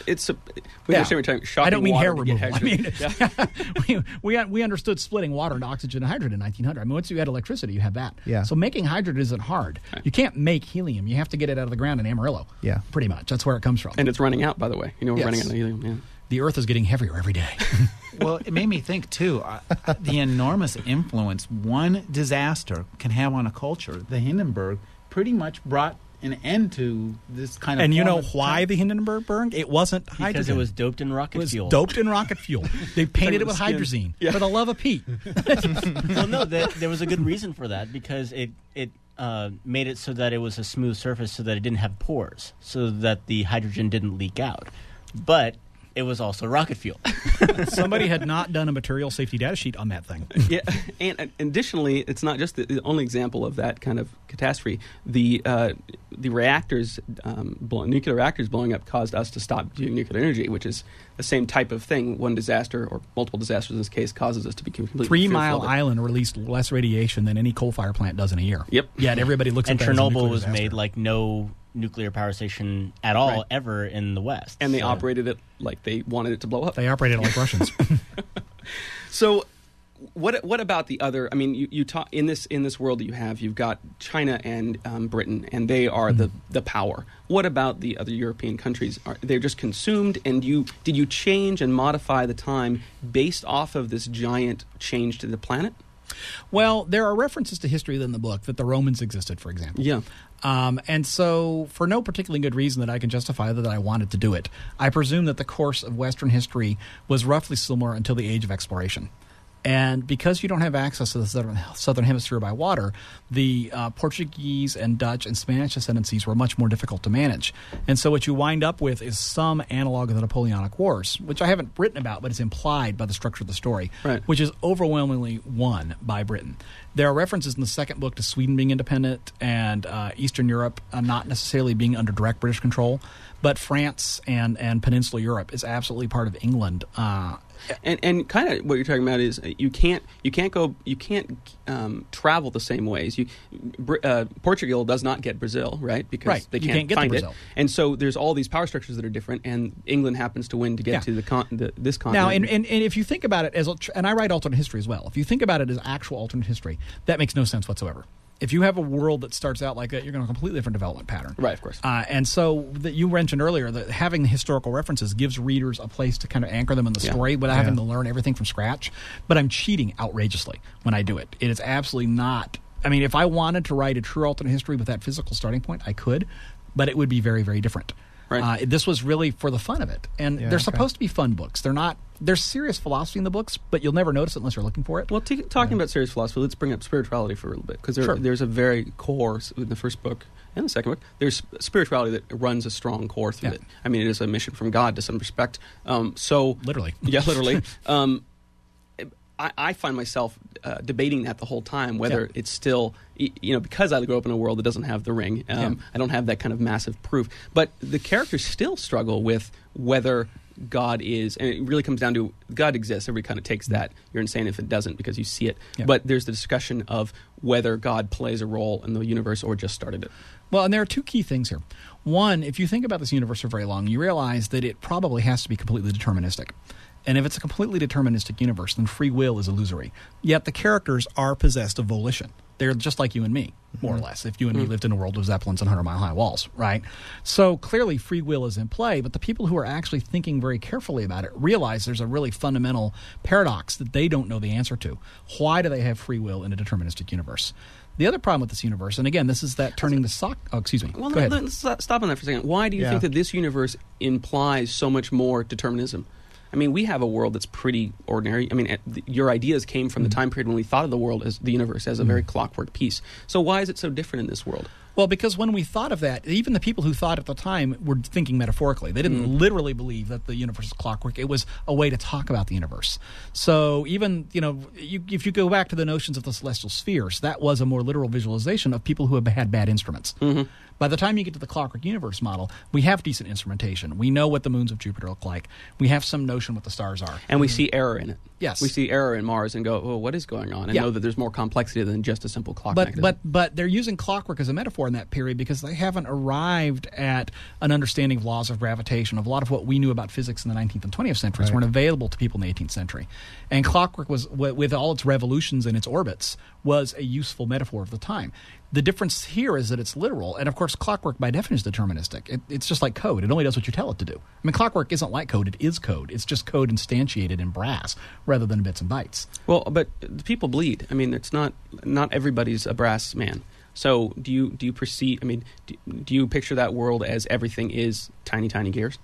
I don't mean hair removal. I mean, we understood splitting water into oxygen and hydrogen in 1900. I mean, once you had electricity, you had that. Yeah. So making hydrogen isn't hard. Right. You can't make helium. You have to get it out of the ground in Amarillo. Yeah. Pretty much. That's where it comes from. And it's running out, by the way. We're running out of helium. Yeah. The Earth is getting heavier every day. Well, it made me think, too, the enormous influence one disaster can have on a culture. The Hindenburg pretty much brought an end to this kind of... And you know why the Hindenburg burned? It wasn't hydrogen. Because it was doped in rocket fuel. It was doped in rocket fuel. They painted it with hydrazine for the love of Pete. Well, no, there was a good reason for that, because it made it so that it was a smooth surface so that it didn't have pores, so that the hydrogen didn't leak out. But it was also rocket fuel. Somebody had not done a material safety data sheet on that thing. Yeah, and additionally, it's not just the only example of that kind of catastrophe. The reactors, nuclear reactors blowing up caused us to stop doing nuclear energy, which is the same type of thing. One disaster, or multiple disasters in this case, causes us to be completely 3 Mile Island released less radiation than any coal-fired plant does in a year. Yep. Yet everybody looks at that Chernobyl as a nuclear was disaster. made like no nuclear power station at all ever in the West. And they operated it like they wanted it to blow up. They operated like Russians. So what about the other? I mean, you talk in this world that you've got China and Britain, and they are the power. What about the other European countries? They're just consumed, and did you change and modify the time based off of this giant change to the planet? Well, there are references to history in the book that the Romans existed, for example. Yeah. And so, for no particularly good reason that I can justify that I wanted to do it, I presume that the course of Western history was roughly similar until the age of exploration. And because you don't have access to the southern hemisphere by water, the Portuguese and Dutch and Spanish ascendancies were much more difficult to manage. And so what you wind up with is some analog of the Napoleonic Wars, which I haven't written about, but is implied by the structure of the story, which is overwhelmingly won by Britain. There are references in the second book to Sweden being independent and Eastern Europe not necessarily being under direct British control, but France and Peninsular Europe is absolutely part of England. And kind of what you're talking about is you can't travel the same ways. Portugal does not get Brazil, right? Because they can't get find to it. Brazil. And so there's all these power structures that are different, and England happens to win to get to this continent. Now, and if you think about it and I write alternate history as well. If you think about it as actual alternate history, that makes no sense whatsoever. If you have a world that starts out like that, you're going to have a completely different development pattern. Right, of course. And so that you mentioned earlier that having the historical references gives readers a place to kind of anchor them in the story without having to learn everything from scratch. But I'm cheating outrageously when I do it. It is absolutely not. I mean, if I wanted to write a true alternate history with that physical starting point, I could, but it would be very, very different. Right. This was really for the fun of it. And they're supposed to be fun books. They're not. There's serious philosophy in the books, but you'll never notice it unless you're looking for it. Well, talking about serious philosophy, let's bring up spirituality for a little bit, because there's a very core in the first book and the second book. There's spirituality that runs a strong core through it. I mean, it is a mission from God to some respect. So literally, yeah, literally. I find myself debating that the whole time, whether it's still, because I grew up in a world that doesn't have the ring. I don't have that kind of massive proof. But the characters still struggle with whether God is, and it really comes down to God exists. Everybody kind of takes that. You're insane if it doesn't because you see it. Yeah. But there's the discussion of whether God plays a role in the universe or just started it. Well, and there are two key things here. One, if you think about this universe for very long, you realize that it probably has to be completely deterministic. And if it's a completely deterministic universe, then free will is illusory. Yet the characters are possessed of volition. They're just like you and me, more or less, if you and me lived in a world of Zeppelins and 100-mile-high walls, right? So clearly free will is in play, but the people who are actually thinking very carefully about it realize there's a really fundamental paradox that they don't know the answer to. Why do they have free will in a deterministic universe? The other problem with this universe, and again, this is that turning the sock... Oh, excuse me. Well, Go ahead. Let's stop on that for a second. Why do you think that this universe implies so much more determinism? I mean, we have a world that's pretty ordinary. I mean, your ideas came from the time period when we thought of the world as the universe as a very clockwork piece. So why is it so different in this world? Well, because when we thought of that, even the people who thought at the time were thinking metaphorically. They didn't literally believe that the universe is clockwork. It was a way to talk about the universe. So even, if you go back to the notions of the celestial spheres, that was a more literal visualization of people who have had bad instruments. Mm-hmm. By the time you get to the clockwork universe model, we have decent instrumentation. We know what the moons of Jupiter look like. We have some notion what the stars are. And we see error in it. Yes. We see error in Mars and go, what is going on? And know that there's more complexity than just a simple clock mechanism. But they're using clockwork as a metaphor in that period because they haven't arrived at an understanding of laws of gravitation. Of a lot of what we knew about physics in the 19th and 20th centuries weren't available to people in the 18th century. And clockwork was, with all its revolutions and its orbits, was a useful metaphor of the time. The difference here is that it's literal. And, of course, clockwork by definition is deterministic. It's just like code. It only does what you tell it to do. I mean, clockwork isn't like code. It is code. It's just code instantiated in brass rather than bits and bytes. Well, but people bleed. I mean, it's not everybody's a brass man. So do you perceive, I mean, do you picture that world as everything is tiny, tiny gears?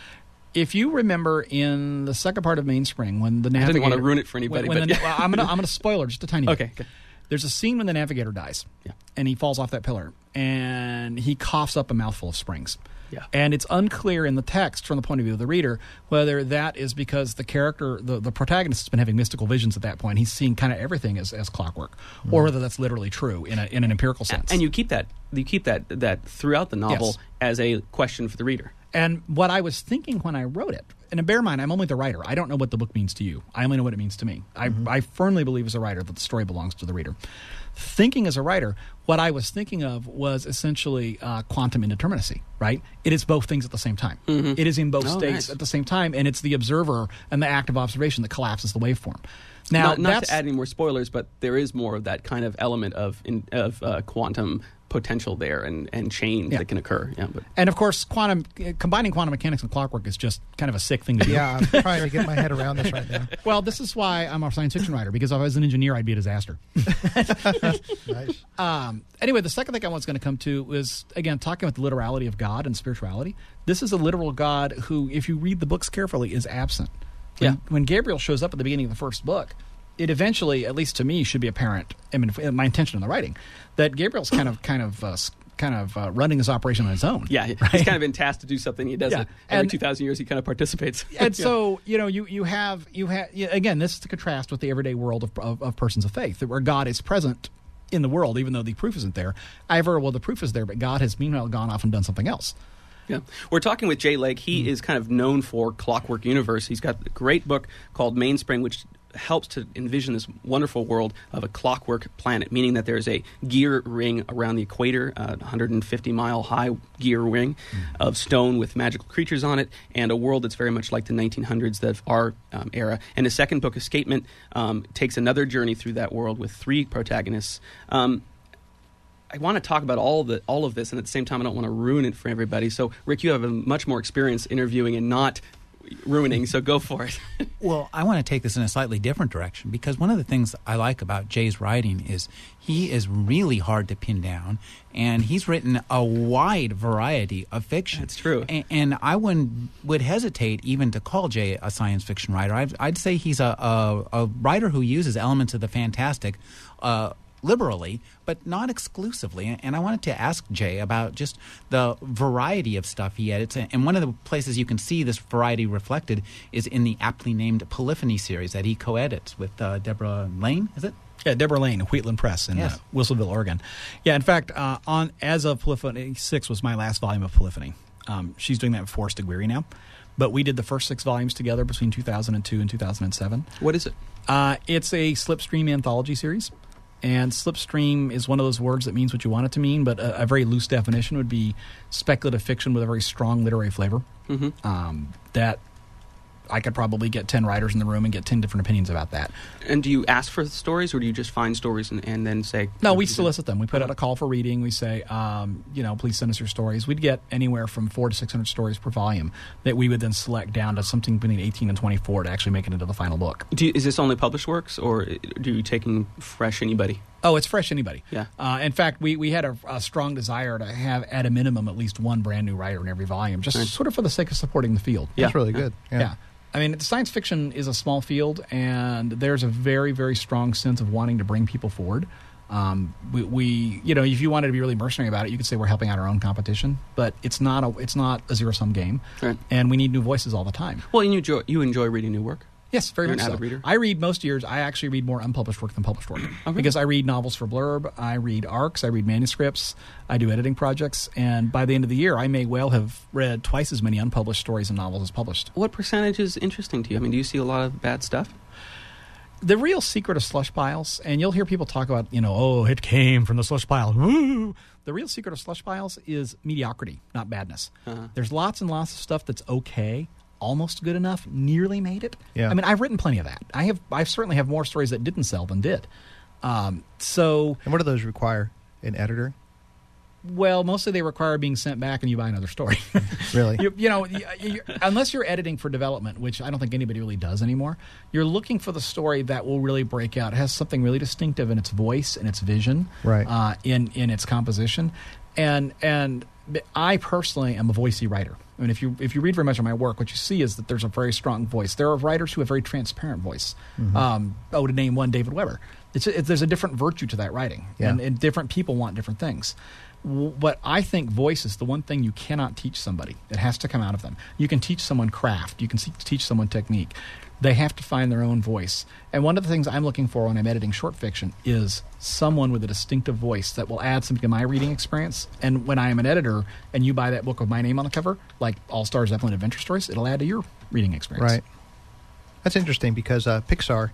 If you remember in the second part of Mainspring when the Navigator... I didn't want to ruin it for anybody, I'm going to spoiler just a tiny bit. Okay. There's a scene when the Navigator dies, and he falls off that pillar, and he coughs up a mouthful of springs. Yeah. And it's unclear in the text from the point of view of the reader whether that is because the character, the protagonist has been having mystical visions at that point. He's seeing kind of everything as clockwork, or whether that's literally true in an empirical sense. And you keep that throughout the novel as a question for the reader. And what I was thinking when I wrote it, and bear in mind, I'm only the writer. I don't know what the book means to you. I only know what it means to me. I firmly believe as a writer that the story belongs to the reader. Thinking as a writer, what I was thinking of was essentially quantum indeterminacy, right? It is both things at the same time. Mm-hmm. It is in both states at the same time, and it's the observer and the act of observation that collapses the waveform. Now, not to add any more spoilers, but there is more of that kind of element of quantum potential there and change that can occur. Yeah, and of course, combining quantum mechanics and clockwork is just kind of a sick thing to do. Yeah, I'm trying to get my head around this right now. Well, this is why I'm a science fiction writer, because if I was an engineer, I'd be a disaster. Nice. Anyway, the second thing I was going to come to was, again, talking about the literality of God and spirituality. This is a literal God who, if you read the books carefully, is absent. When Gabriel shows up at the beginning of the first book, it eventually, at least to me, should be apparent. I mean, my intention in the writing, that Gabriel's kind of running his operation on his own. Yeah, he's kind of been tasked to do something. He does it every 2,000 years. He kind of participates. And so you have again, this is the contrast with the everyday world of persons of faith, where God is present in the world, even though the proof isn't there. The proof is there, but God has meanwhile gone off and done something else. Yeah. We're talking with Jay Lake. He is kind of known for Clockwork Universe. He's got a great book called Mainspring, which helps to envision this wonderful world of a clockwork planet, meaning that there's a gear ring around the equator, 150-mile high gear ring of stone with magical creatures on it, and a world that's very much like the 1900s of our era. And his second book, Escapement, takes another journey through that world with 3 protagonists. I want to talk about all of this, and at the same time, I don't want to ruin it for everybody. So, Rick, you have a much more experience interviewing and not ruining, so go for it. Well, I want to take this in a slightly different direction, because one of the things I like about Jay's writing is he is really hard to pin down, and he's written a wide variety of fiction. That's true. And I would hesitate even to call Jay a science fiction writer. I'd say he's a writer who uses elements of the fantastic liberally, but not exclusively. And I wanted to ask Jay about just the variety of stuff he edits. And one of the places you can see this variety reflected is in the aptly named Polyphony series that he co-edits with Deborah Lane, is it? Yeah, Deborah Lane, Wheatland Press in Wilsonville, Oregon. Yeah, in fact, as of Polyphony 6 was my last volume of Polyphony. She's doing that with Forrest Aguirre now. But we did the first 6 volumes together between 2002 and 2007. What is it? It's a Slipstream anthology series. And slipstream is one of those words that means what you want it to mean, but a very loose definition would be speculative fiction with a very strong literary flavor. That I could probably get 10 writers in the room and get 10 different opinions about that. And do you ask for the stories, or do you just find stories and then say... No, we solicit them. We put out a call for reading. We say, please send us your stories. We'd get anywhere from 400 to 600 stories per volume that we would then select down to something between 18 and 24 to actually make it into the final book. Is this only published works, or do you taking fresh anybody? Oh, it's fresh anybody. Yeah. In fact, we had a strong desire to have, at a minimum, at least one brand new writer in every volume, just sort of for the sake of supporting the field. That's really good. Yeah. I mean, science fiction is a small field, and there's a very, very strong sense of wanting to bring people forward. We if you wanted to be really mercenary about it, you could say we're helping out our own competition, but it's not a zero-sum game, right. And we need new voices all the time. Well, and you enjoy reading new work? Yes, very You're much an so. avid reader? I read most years. I actually read more unpublished work than published work because I read novels for Blurb, I read arcs, I read manuscripts, I do editing projects, and by the end of the year, I may well have read twice as many unpublished stories and novels as published. What percentage is interesting to you? I mean, do you see a lot of bad stuff? The real secret of slush piles, and you'll hear people talk about, it came from the slush pile. Woo! The real secret of slush piles is mediocrity, not badness. There's lots and lots of stuff that's okay, almost good enough, nearly made it. Yeah. I mean, I've written plenty of that. I certainly have more stories that didn't sell than did. And what do those require? An editor? Well, mostly they require being sent back and you buy another story. Really? Unless you're editing for development, which I don't think anybody really does anymore, you're looking for the story that will really break out. It has something really distinctive in its voice and its vision, right. In its composition. And I personally am a voicey writer. I mean, if you read very much of my work, what you see is that there's a very strong voice. There are writers who have a very transparent voice. To name one, David Weber. There's a different virtue to that writing, and different people want different things. But I think voice is the one thing you cannot teach somebody. It has to come out of them. You can teach someone craft. You can teach someone technique. They have to find their own voice. And one of the things I'm looking for when I'm editing short fiction is someone with a distinctive voice that will add something to my reading experience. And when I am an editor and you buy that book with my name on the cover, like All Stars Evelyn Adventure Stories, it'll add to your reading experience. Right. That's interesting because Pixar,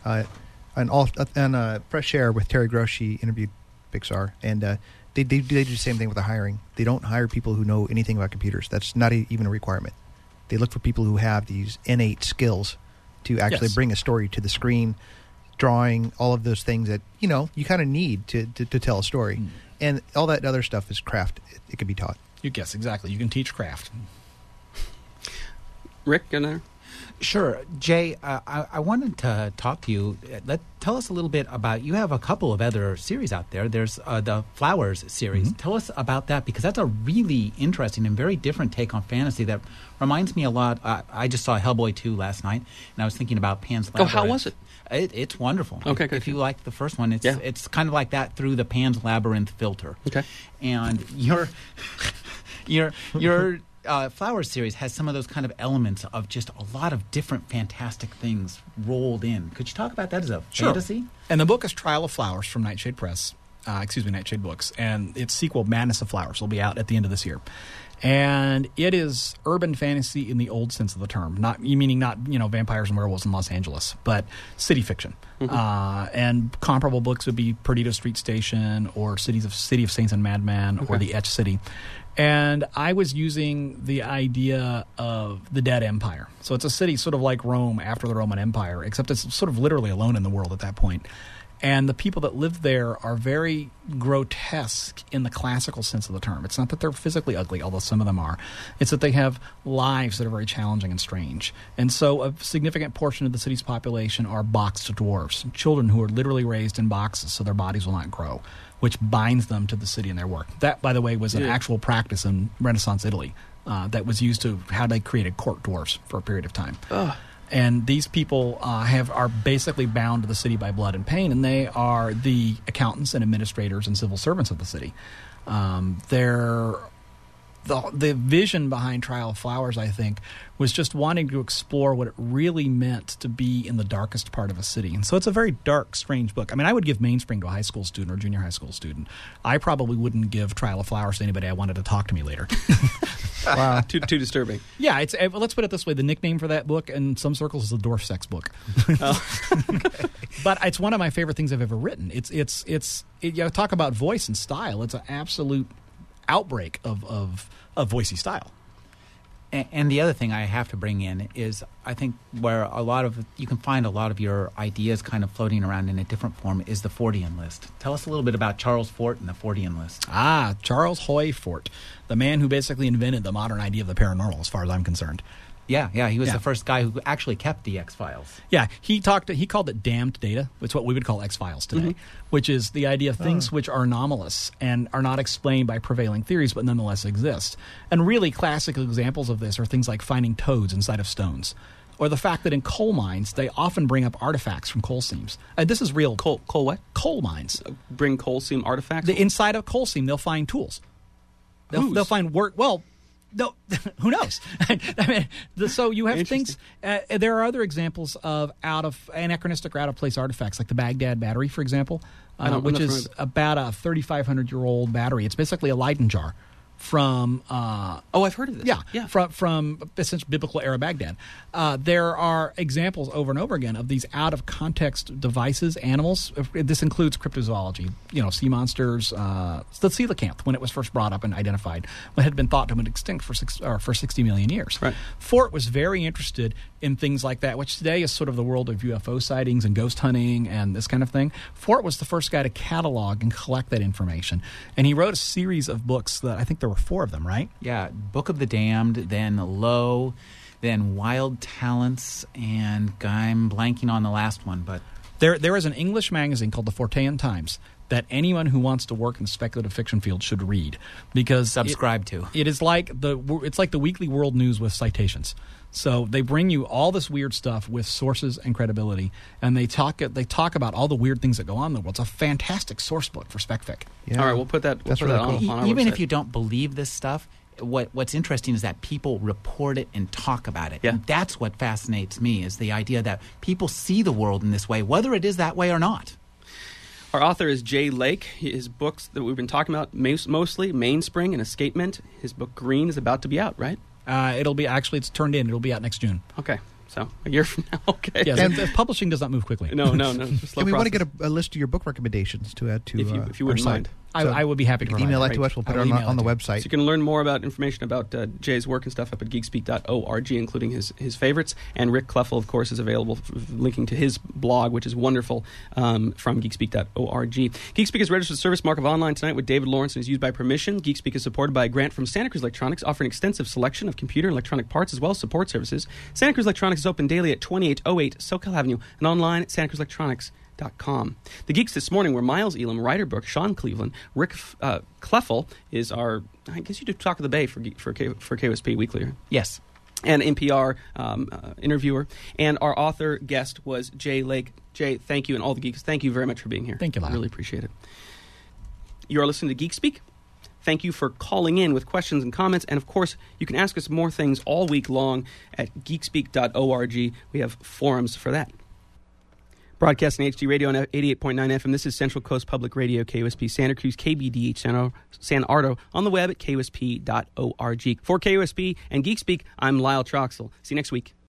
on Fresh Air with Terry Gross, she interviewed Pixar, and they do the same thing with the hiring. They don't hire people who know anything about computers. That's not even a requirement. They look for people who have these innate skills to actually bring a story to the screen, drawing, all of those things that, you kind of need to tell a story. And all that other stuff is craft. It can be taught. You guess, exactly. You can teach craft. Rick, get in there? Sure. Jay, I wanted to talk to you. Tell us a little bit about, you have a couple of other series out there. There's the Flowers series. Tell us about that, because that's a really interesting and very different take on fantasy that reminds me a lot. I just saw Hellboy 2 last night, and I was thinking about Pan's Labyrinth. Oh, how was it? It's wonderful. Okay, good. If you like the first one, it's kind of like that through the Pan's Labyrinth filter. Okay. And your Flowers series has some of those kind of elements of just a lot of different fantastic things rolled in. Could you talk about that as a fantasy? And the book is Trial of Flowers from Nightshade Press. Nightshade Books. And its sequel, Madness of Flowers, will be out at the end of this year. And it is urban fantasy in the old sense of the term, not vampires and werewolves in Los Angeles, but city fiction. And comparable books would be Perdido Street Station or City of Saints and Madman or The Etched City. And I was using the idea of the dead empire. So it's a city sort of like Rome after the Roman Empire, except it's sort of literally alone in the world at that point. And the people that live there are very grotesque in the classical sense of the term. It's not that they're physically ugly, although some of them are. It's that they have lives that are very challenging and strange. And so a significant portion of the city's population are boxed dwarfs, children who are literally raised in boxes so their bodies will not grow, which binds them to the city and their work. That, by the way, was an actual practice in Renaissance Italy that was used to how they created court dwarfs for a period of time. And these people are basically bound to the city by blood and pain, and they are the accountants and administrators and civil servants of the city. The vision behind Trial of Flowers, I think, was just wanting to explore what it really meant to be in the darkest part of a city. And so it's a very dark, strange book. I mean, I would give Mainspring to a high school student or junior high school student. I probably wouldn't give Trial of Flowers to anybody I wanted to talk to me later. Wow. Too disturbing. Yeah, let's put it this way. The nickname for that book in some circles is the dwarf sex book. Oh. Okay. But it's one of my favorite things I've ever written. You talk about voice and style. It's an absolute outbreak of voicey style. And the other thing I have to bring in is, I think, where you can find a lot of your ideas kind of floating around in a different form is the Fortean list. Tell us a little bit about Charles Fort and the Fortean list. Charles Hoy Fort, the man who basically invented the modern idea of the paranormal, as far as I'm concerned. Yeah, he was the first guy who actually kept the X-Files. Yeah, he called it damned data. It's what we would call X-Files today, which is the idea of things which are anomalous and are not explained by prevailing theories, but nonetheless exist. And really classic examples of this are things like finding toads inside of stones, or the fact that in coal mines, they often bring up artifacts from coal seams. And this is real. Coal what? Coal mines. Bring coal seam artifacts? Inside of coal seam, they'll find tools. They'll find work. Well, no, who knows? I mean, so you have things. There are other examples of anachronistic or out-of-place artifacts, like the Baghdad battery, for example, which is about a 3,500-year-old battery. It's basically a Leyden jar from I've heard of this. Yeah. From essentially biblical era Baghdad. There are examples over and over again of these out of context devices, animals. This includes cryptozoology, sea monsters. The coelacanth, when it was first brought up and identified, had been thought to have been extinct for 60 million years. Right. Fort was very interested in things like that, which today is sort of the world of UFO sightings and ghost hunting and this kind of thing. Fort was the first guy to catalog and collect that information, and he wrote a series of books that I think there were 4 of them, right? Yeah, Book of the Damned, then Low, then Wild Talents, and I'm blanking on the last one, but there is an English magazine called the Fortean Times that anyone who wants to work in the speculative fiction field should read, because subscribe to. It is like it's like the Weekly World News with citations. So they bring you all this weird stuff with sources and credibility, and they talk about all the weird things that go on in the world. It's a fantastic source book for SpecFic. Yeah. All right, we'll put that on our website. Even if you don't believe this stuff, what's interesting is that people report it and talk about it. Yeah. And that's what fascinates me, is the idea that people see the world in this way, whether it is that way or not. Our author is Jay Lake. His books that we've been talking about, mostly Mainspring and Escapement. His book Green is about to be out, right? It's turned in. It'll be out next June. Okay. So a year from now, okay. Yes, and publishing does not move quickly. No. And we want to get a list of your book recommendations to add to if you wouldn't mind. I would be happy to email that to us. We'll put it on the website. So you can learn more about information about Jay's work and stuff up at geekspeak.org, including his favorites. And Rick Kleffel, of course, is available, linking to his blog, which is wonderful, from geekspeak.org. Geekspeak is registered service mark of Online Tonight with David Lawrence and is used by permission. Geekspeak is supported by a grant from Santa Cruz Electronics, offering extensive selection of computer and electronic parts as well as support services. Santa Cruz Electronics is open daily at 2808 SoCal Avenue and online at santacruzelectronics.com. The Geeks this morning were Miles Elam, Ryder Brooke, Sean Cleveland, Rick Kleffel is our, I guess you do Talk of the Bay for KOSP Weekly. Yes. And NPR interviewer. And our author guest was Jay Lake. Jay, thank you, and all the Geeks, thank you very much for being here. Thank you, Lyle. Really appreciate it. You are listening to Geek Speak. Thank you for calling in with questions and comments. And, of course, you can ask us more things all week long at geekspeak.org. We have forums for that. Broadcasting HD Radio on 88.9 FM. This is Central Coast Public Radio, KOSP Santa Cruz, KBDH San Ardo, on the web at kosp.org. For KOSP and Geek Speak, I'm Lyle Troxell. See you next week.